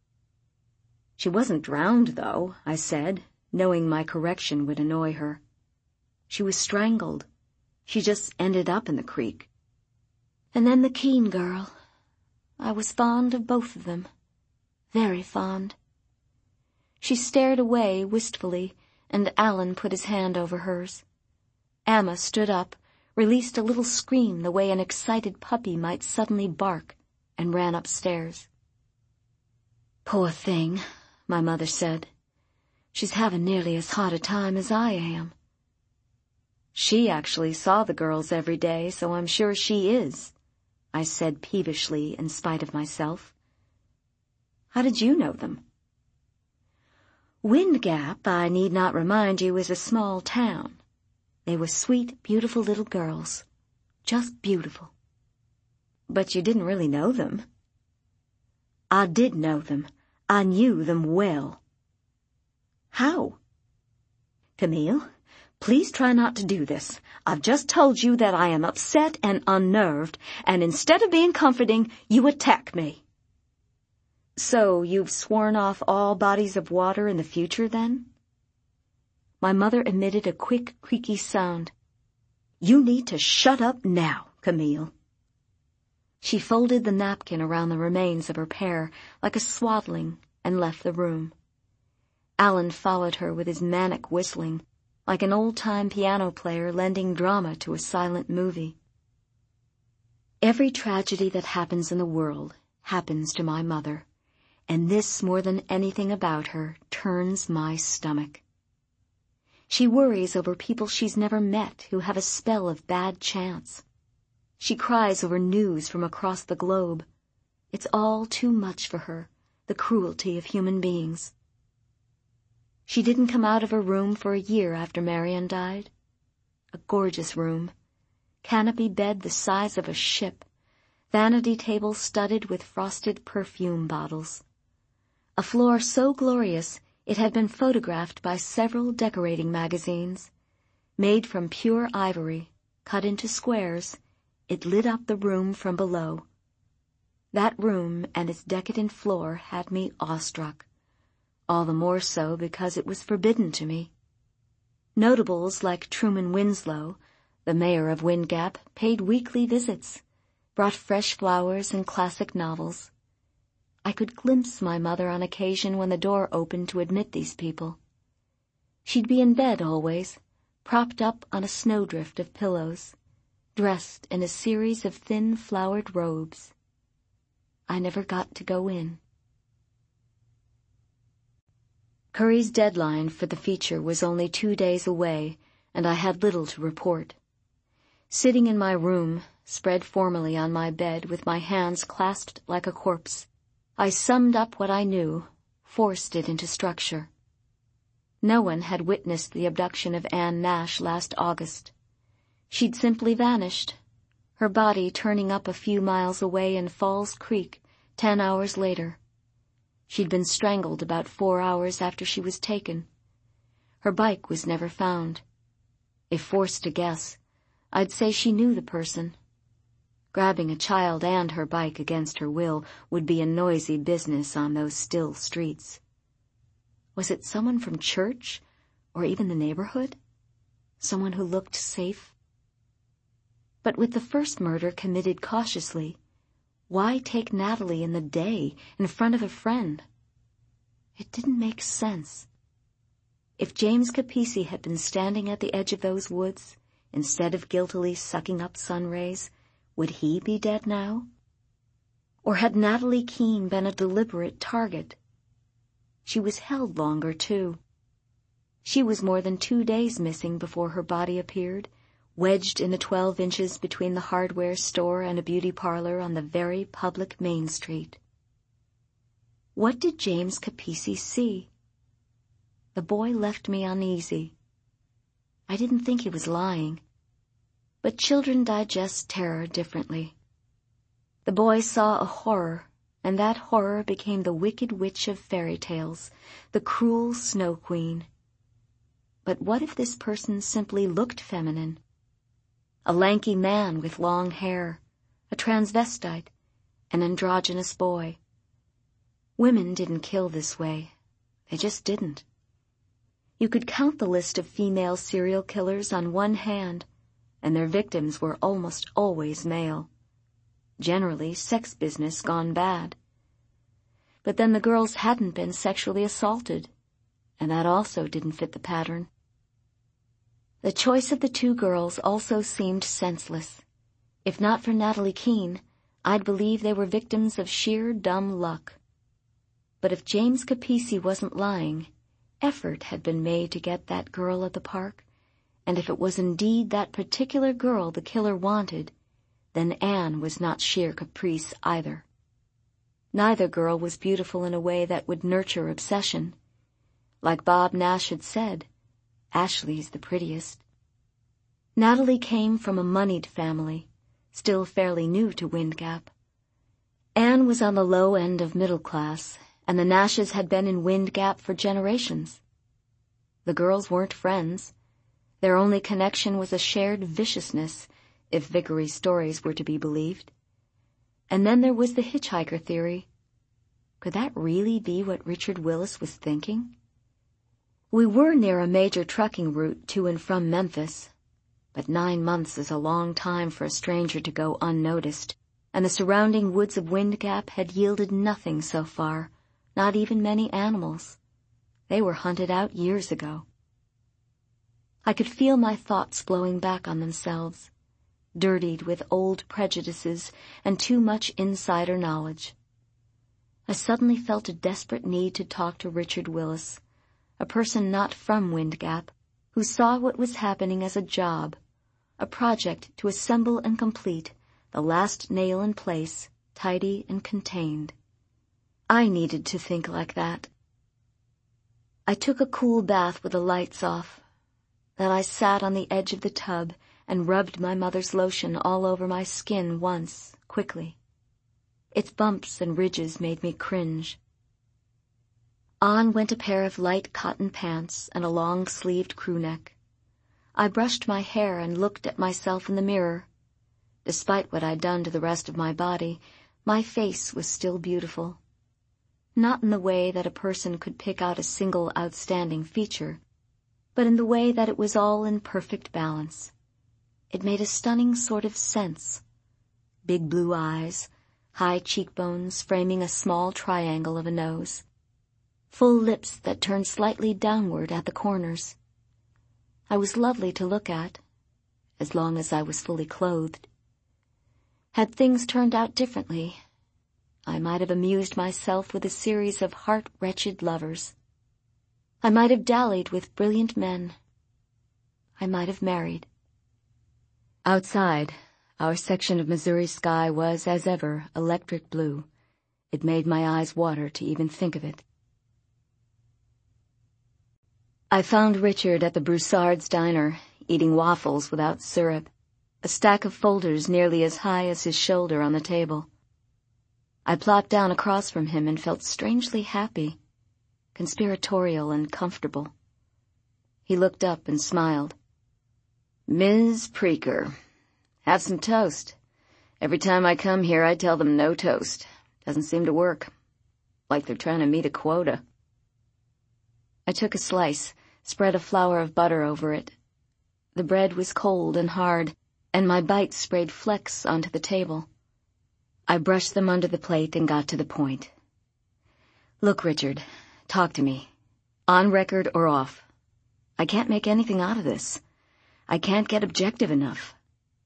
"She wasn't drowned, though," I said, knowing my correction would annoy her. "She was strangled. She just ended up in the creek." "And then the Keene girl. I was fond of both of them. Very fond." She stared away wistfully, and Alan put his hand over hers. Amma stood up, released a little scream the way an excited puppy might suddenly bark, and ran upstairs. "Poor thing," my mother said. "She's having nearly as hard a time as I am." "She actually saw the girls every day, so I'm sure she is," I said peevishly in spite of myself. "How did you know them?" Wind Gap, I need not remind you, is a small town. They were sweet, beautiful little girls. Just beautiful. "But you didn't really know them." "I did know them. I knew them well." "How?" "Camille, please try not to do this. I've just told you that I am upset and unnerved, and instead of being comforting, you attack me." "So you've sworn off all bodies of water in the future, then?" My mother emitted a quick, creaky sound. "You need to shut up now, Camille." She folded the napkin around the remains of her pear like a swaddling and left the room. Alan followed her with his manic whistling, like an old-time piano player lending drama to a silent movie. Every tragedy that happens in the world happens to my mother. And this, more than anything about her, turns my stomach. She worries over people she's never met who have a spell of bad chance. She cries over news from across the globe. It's all too much for her, the cruelty of human beings. She didn't come out of her room for a year after Marion died. A gorgeous room, canopy bed the size of a ship, vanity table studded with frosted perfume bottles. A floor so glorious it had been photographed by several decorating magazines, Made from pure ivory, cut into squares, it lit up the room from below. That room and its decadent floor had me awestruck, all the more so because it was forbidden to me. Notables like Truman Winslow, the mayor of Wind Gap, paid weekly visits, brought fresh flowers and classic novels. I could glimpse my mother on occasion when the door opened to admit these people. She'd be in bed always, propped up on a snowdrift of pillows, dressed in a series of thin flowered robes. I never got to go in. Curry's deadline for the feature was only two days away, and I had little to report. Sitting in my room, spread formally on my bed with my hands clasped like a corpse, I summed up what I knew, forced it into structure. No one had witnessed the abduction of Anne Nash last August. She'd simply vanished, her body turning up a few miles away in Falls Creek ten hours later. She'd been strangled about four hours after she was taken. Her bike was never found. If forced to guess, I'd say she knew the person. Grabbing a child and her bike against her will would be a noisy business on those still streets. Was it someone from church, or even the neighborhood? Someone who looked safe? But with the first murder committed cautiously, why take Natalie in the day, in front of a friend? It didn't make sense. If James Capece had been standing at the edge of those woods, instead of guiltily sucking up sun rays, would he be dead now? Or had Natalie Keene been a deliberate target? She was held longer, too. She was more than two days missing before her body appeared, wedged in the twelve inches between the hardware store and a beauty parlor on the very public Main Street. What did James Capece see? The boy left me uneasy. I didn't think he was lying. But children digest terror differently. The boy saw a horror, and that horror became the wicked witch of fairy tales, the cruel Snow Queen. But what if this person simply looked feminine? A lanky man with long hair, a transvestite, an androgynous boy. Women didn't kill this way. They just didn't. You could count the list of female serial killers on one hand, and their victims were almost always male. Generally, sex business gone bad. But then the girls hadn't been sexually assaulted, and that also didn't fit the pattern. The choice of the two girls also seemed senseless. If not for Natalie Keene, I'd believe they were victims of sheer dumb luck. But if James Capece wasn't lying, effort had been made to get that girl at the park, and if it was indeed that particular girl the killer wanted, then Anne was not sheer caprice either. Neither girl was beautiful in a way that would nurture obsession. Like Bob Nash had said, Ashley's the prettiest. Natalie came from a moneyed family, still fairly new to Wind Gap. Anne was on the low end of middle class, and the Nashes had been in Wind Gap for generations. The girls weren't friends. Their only connection was a shared viciousness, if Vickery's stories were to be believed. And then there was the hitchhiker theory. Could that really be what Richard Willis was thinking? We were near a major trucking route to and from Memphis, but nine months is a long time for a stranger to go unnoticed, and the surrounding woods of Wind Gap had yielded nothing so far, not even many animals. They were hunted out years ago. I could feel my thoughts blowing back on themselves, dirtied with old prejudices and too much insider knowledge. I suddenly felt a desperate need to talk to Richard Willis, a person not from Wind Gap, who saw what was happening as a job, a project to assemble and complete the last nail in place, tidy and contained. I needed to think like that. I took a cool bath with the lights off. Then I sat on the edge of the tub and rubbed my mother's lotion all over my skin once, quickly. Its bumps and ridges made me cringe. On went a pair of light cotton pants and a long-sleeved crew neck. I brushed my hair and looked at myself in the mirror. Despite what I'd done to the rest of my body, my face was still beautiful. Not in the way that a person could pick out a single outstanding feature, but in the way that it was all in perfect balance. It made a stunning sort of sense. Big blue eyes, high cheekbones framing a small triangle of a nose, full lips that turned slightly downward at the corners. I was lovely to look at, as long as I was fully clothed. Had things turned out differently, I might have amused myself with a series of heart-wretched lovers. I might have dallied with brilliant men. I might have married. Outside, our section of Missouri sky was, as ever, electric blue. It made my eyes water to even think of it. I found Richard at the Broussard's diner, eating waffles without syrup, a stack of folders nearly as high as his shoulder on the table. I plopped down across from him and felt strangely happy, conspiratorial and comfortable. He looked up and smiled. "Miz Preaker, have some toast. Every time I come here I tell them no toast. Doesn't seem to work. Like they're trying to meet a quota." I took a slice, spread a flour of butter over it. The bread was cold and hard, and my bite sprayed flecks onto the table. I brushed them under the plate and got to the point. "Look, Richard, talk to me. On record or off. I can't make anything out of this. I can't get objective enough."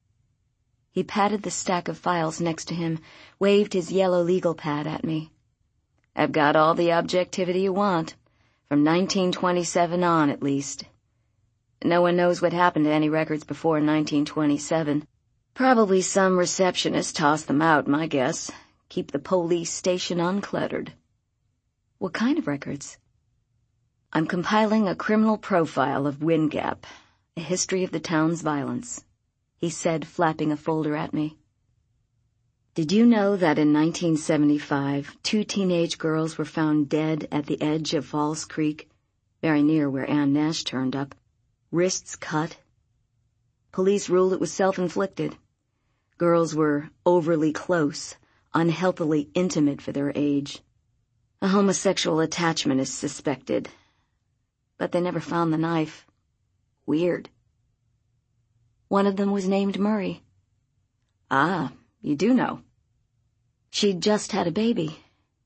He patted the stack of files next to him, waved his yellow legal pad at me. "I've got all the objectivity you want. From nineteen twenty-seven on, at least. No one knows what happened to any records before nineteen twenty-seven. Probably some receptionist tossed them out, my guess. Keep the police station uncluttered." "What kind of records?" "I'm compiling a criminal profile of Wind Gap, a history of the town's violence," he said, flapping a folder at me. "Did you know that in nineteen seventy-five, two teenage girls were found dead at the edge of Falls Creek, very near where Ann Nash turned up, wrists cut? Police ruled it was self-inflicted. Girls were overly close, unhealthily intimate for their age. A homosexual attachment is suspected. But they never found the knife. Weird." "One of them was named Murray." "Ah, you do know." "She'd just had a baby."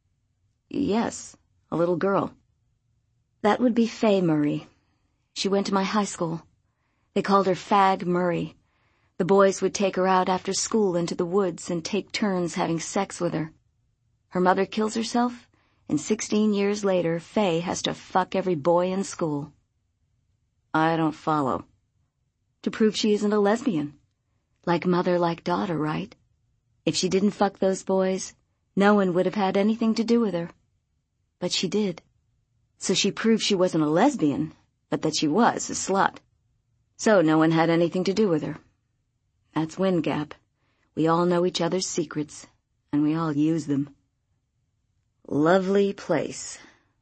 "Yes, a little girl." "That would be Faye Murray. She went to my high school. They called her Fag Murray. The boys would take her out after school into the woods and take turns having sex with her. Her mother kills herself, and sixteen years later, Faye has to fuck every boy in school." "I don't follow." "To prove she isn't a lesbian. Like mother, like daughter, right? If she didn't fuck those boys, no one would have had anything to do with her. But she did. So she proved she wasn't a lesbian, but that she was a slut. So no one had anything to do with her. That's Wind Gap. We all know each other's secrets, and we all use them." "Lovely place."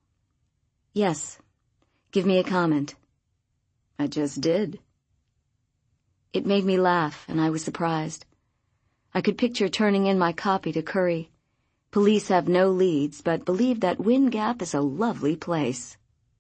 "Yes. Give me a comment." "I just did." It made me laugh, and I was surprised. I could picture turning in my copy to Curry. Police have no leads, but believe that Wind Gap is a lovely place.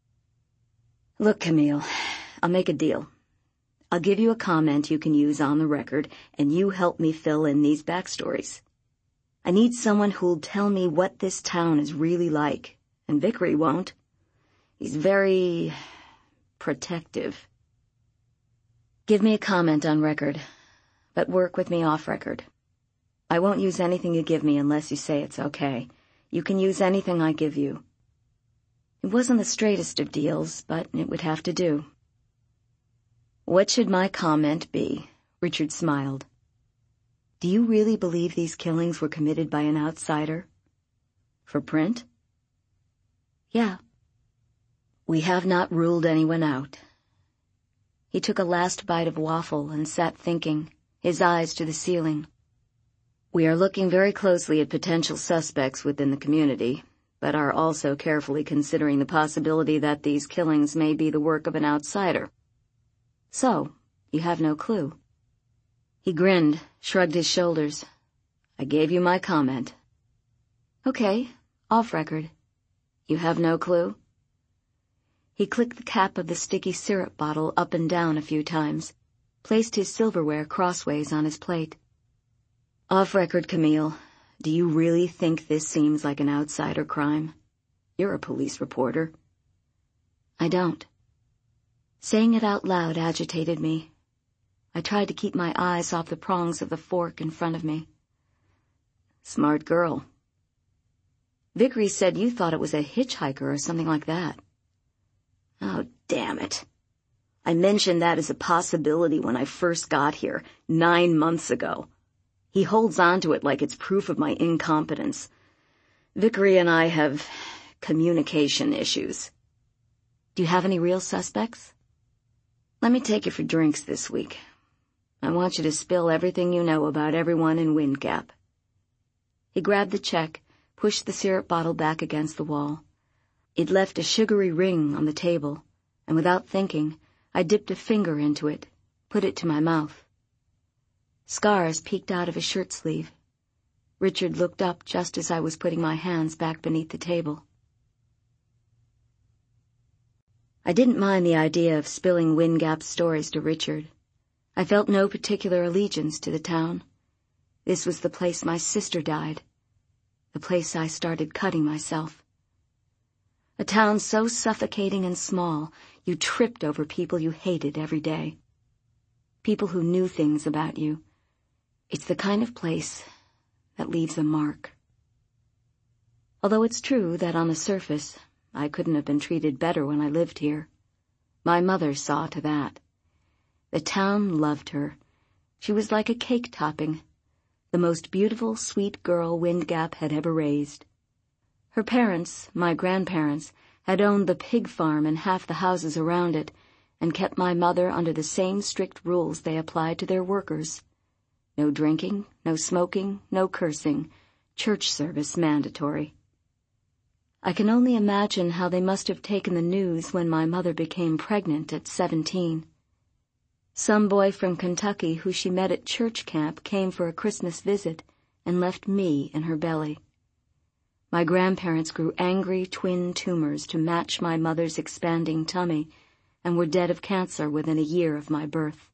"Look, Camille, I'll make a deal. I'll give you a comment you can use on the record, and you help me fill in these backstories. I need someone who'll tell me what this town is really like, and Vickery won't. He's very protective. Give me a comment on record, but work with me off record. I won't use anything you give me unless you say it's okay. You can use anything I give you." It wasn't the straightest of deals, but it would have to do. "What should my comment be?" Richard smiled. "Do you really believe these killings were committed by an outsider? For print?" "Yeah." "We have not ruled anyone out." He took a last bite of waffle and sat thinking, his eyes to the ceiling. "We are looking very closely at potential suspects within the community, but are also carefully considering the possibility that these killings may be the work of an outsider. So, you have no clue. He grinned, shrugged his shoulders. I gave you my comment. Okay, off record. You have no clue? He clicked the cap of the sticky syrup bottle up and down a few times, placed his silverware crossways on his plate. Off record, Camille. Do you really think this seems like an outsider crime? You're a police reporter. I don't. Saying it out loud agitated me. I tried to keep my eyes off the prongs of the fork in front of me. Smart girl. Vickery said you thought it was a hitchhiker or something like that. Oh, damn it. I mentioned that as a possibility when I first got here, nine months ago. He holds on to it like it's proof of my incompetence. Vickery and I have communication issues. Do you have any real suspects? Let me take you for drinks this week. I want you to spill everything you know about everyone in Wind Gap. He grabbed the check, pushed the syrup bottle back against the wall. It left a sugary ring on the table, and without thinking, I dipped a finger into it, put it to my mouth. Scars peeked out of his shirt sleeve. Richard looked up just as I was putting my hands back beneath the table. I didn't mind the idea of spilling Wind Gap stories to Richard. I felt no particular allegiance to the town. This was the place my sister died, the place I started cutting myself. A town so suffocating and small, you tripped over people you hated every day. People who knew things about you. It's the kind of place that leaves a mark. Although it's true that on the surface, I couldn't have been treated better when I lived here. My mother saw to that. The town loved her. She was like a cake topping, the most beautiful, sweet girl Wind Gap had ever raised. Her parents, my grandparents, had owned the pig farm and half the houses around it, and kept my mother under the same strict rules they applied to their workers. No drinking, no smoking, no cursing, church service mandatory. I can only imagine how they must have taken the news when my mother became pregnant at seventeen. Some boy from Kentucky who she met at church camp came for a Christmas visit and left me in her belly. My grandparents grew angry twin tumors to match my mother's expanding tummy and were dead of cancer within a year of my birth.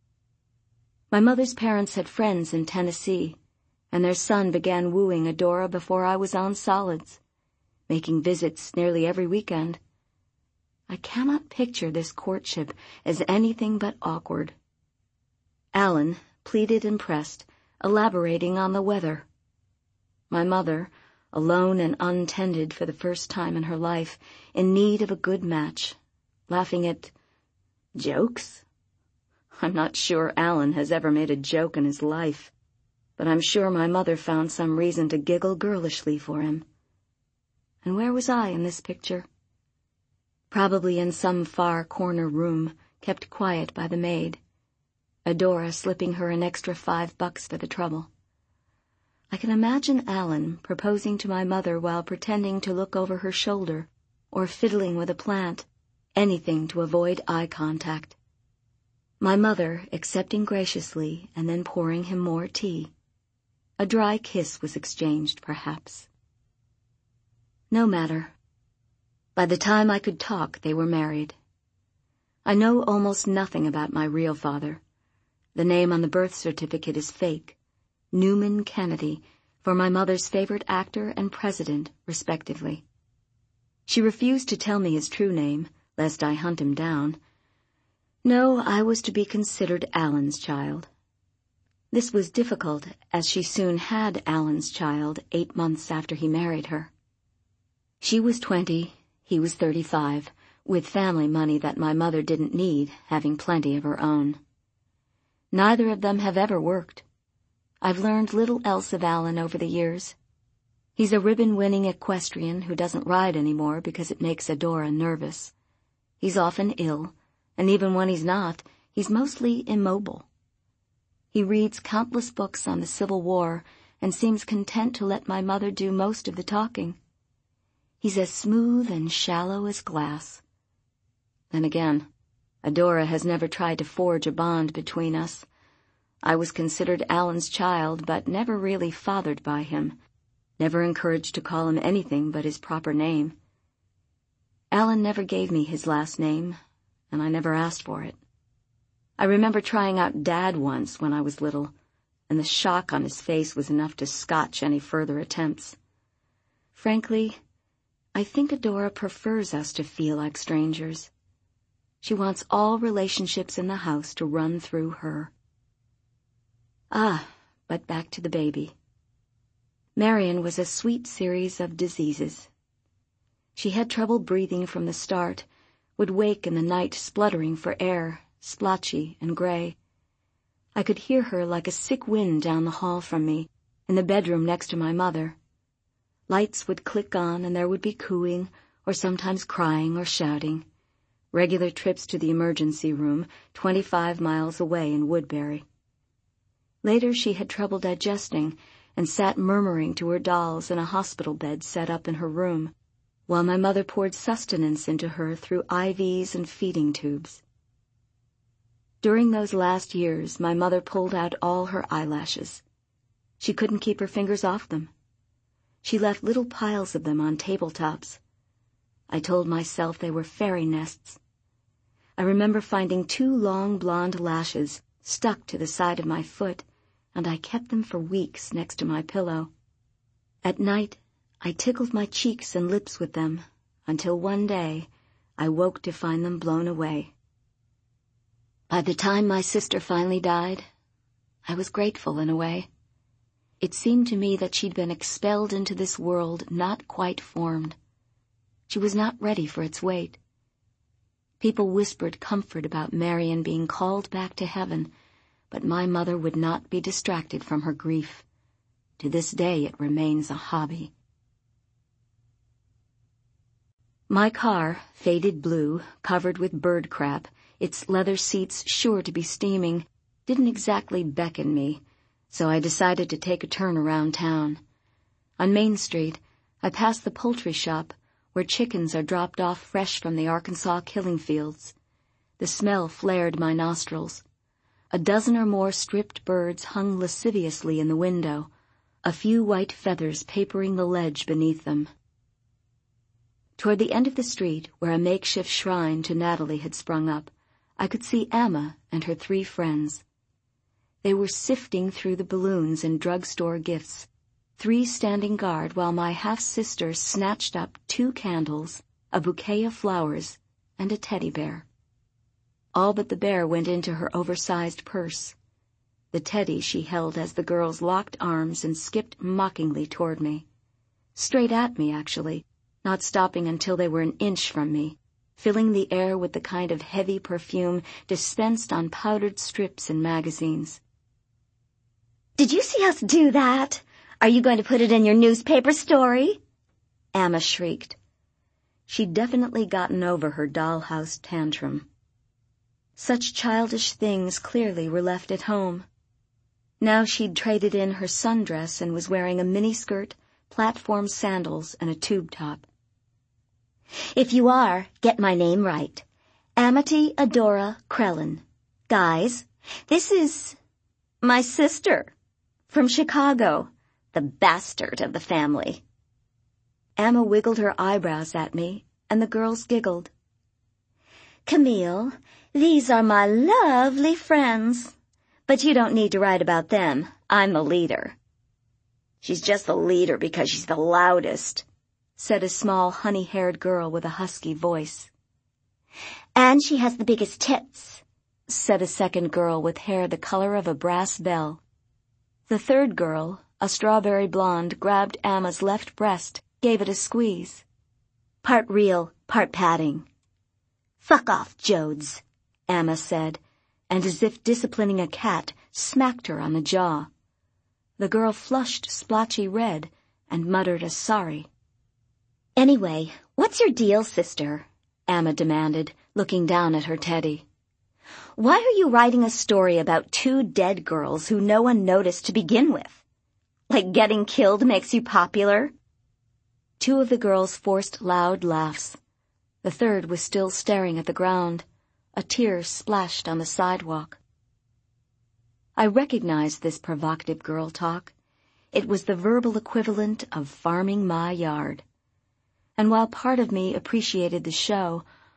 My mother's parents had friends in Tennessee, and their son began wooing Adora before I was on solids, making visits nearly every weekend. I cannot picture this courtship as anything but awkward. Alan pleaded and pressed, elaborating on the weather. My mother, alone and untended for the first time in her life, in need of a good match, laughing at jokes? I'm not sure Alan has ever made a joke in his life, but I'm sure my mother found some reason to giggle girlishly for him. And where was I in this picture? Probably in some far corner room, kept quiet by the maid, Adora slipping her an extra five bucks for the trouble. I can imagine Alan proposing to my mother while pretending to look over her shoulder, or fiddling with a plant, anything to avoid eye contact. My mother accepting graciously and then pouring him more tea. A dry kiss was exchanged, perhaps. No matter. By the time I could talk, they were married. I know almost nothing about my real father. The name on the birth certificate is fake. Newman Kennedy, for my mother's favorite actor and president, respectively. She refused to tell me his true name, lest I hunt him down. No, I was to be considered Alan's child. This was difficult, as she soon had Alan's child eight months after he married her. She was twenty, he was thirty-five, with family money that my mother didn't need, having plenty of her own. Neither of them have ever worked. I've learned little else of Alan over the years. He's a ribbon-winning equestrian who doesn't ride anymore because it makes Adora nervous. He's often ill, and even when he's not, he's mostly immobile. He reads countless books on the Civil War and seems content to let my mother do most of the talking. He's as smooth and shallow as glass. Then again, Adora has never tried to forge a bond between us. I was considered Alan's child, but never really fathered by him, never encouraged to call him anything but his proper name. Alan never gave me his last name, and I never asked for it. I remember trying out Dad once when I was little, and the shock on his face was enough to scotch any further attempts. Frankly, I think Adora prefers us to feel like strangers. She wants all relationships in the house to run through her. Ah, but back to the baby. Marion was a sweet series of diseases. She had trouble breathing from the start, would wake in the night spluttering for air, splotchy and gray. I could hear her like a sick wind down the hall from me, in the bedroom next to my mother. Lights would click on and there would be cooing, or sometimes crying or shouting. Regular trips to the emergency room, twenty-five miles away in Woodbury. Later she had trouble digesting and sat murmuring to her dolls in a hospital bed set up in her room, while my mother poured sustenance into her through I Vs and feeding tubes. During those last years, my mother pulled out all her eyelashes. She couldn't keep her fingers off them. She left little piles of them on tabletops. I told myself they were fairy nests. I remember finding two long blonde lashes stuck to the side of my foot, and I kept them for weeks next to my pillow. At night, I tickled my cheeks and lips with them, until one day I woke to find them blown away. By the time my sister finally died, I was grateful in a way. It seemed to me that she'd been expelled into this world not quite formed. She was not ready for its weight. People whispered comfort about Marion being called back to heaven, but my mother would not be distracted from her grief. To this day it remains a hobby. My car, faded blue, covered with bird crap, its leather seats sure to be steaming, didn't exactly beckon me, so I decided to take a turn around town. On Main Street, I passed the poultry shop, where chickens are dropped off fresh from the Arkansas killing fields. The smell flared my nostrils. A dozen or more stripped birds hung lasciviously in the window, a few white feathers papering the ledge beneath them. Toward the end of the street, where a makeshift shrine to Natalie had sprung up, I could see Amma and her three friends. They were sifting through the balloons and drugstore gifts, three standing guard while my half-sister snatched up two candles, a bouquet of flowers, and a teddy bear. All but the bear went into her oversized purse. The teddy she held as the girls locked arms and skipped mockingly toward me. Straight at me, actually, not stopping until they were an inch from me, filling the air with the kind of heavy perfume dispensed on powdered strips in magazines. "Did you see us do that? Are you going to put it in your newspaper story?" Amma shrieked. She'd definitely gotten over her dollhouse tantrum. Such childish things clearly were left at home. Now she'd traded in her sundress and was wearing a miniskirt, platform sandals, and a tube top. "If you are, get my name right. Amity Adora Krellin. Guys, this is my sister from Chicago, the bastard of the family." Amma wiggled her eyebrows at me, and the girls giggled. "Camille, these are my lovely friends. But you don't need to write about them. I'm the leader." "She's just the leader because she's the loudest," said a small honey-haired girl with a husky voice. "And she has the biggest tits," said a second girl with hair the color of a brass bell. The third girl, a strawberry blonde, grabbed Amma's left breast, gave it a squeeze. "Part real, part padding." "Fuck off, Jodes," Amma said, and as if disciplining a cat, smacked her on the jaw. The girl flushed splotchy red and muttered a sorry. "Anyway, what's your deal, sister?" Amma demanded, looking down at her teddy. "Why are you writing a story about two dead girls who no one noticed to begin with? Like getting killed makes you popular?" Two of the girls forced loud laughs. The third was still staring at the ground, A tear splashed on the sidewalk. I recognized this provocative girl talk. It was the verbal equivalent of farming my yard. And while part of me appreciated the show,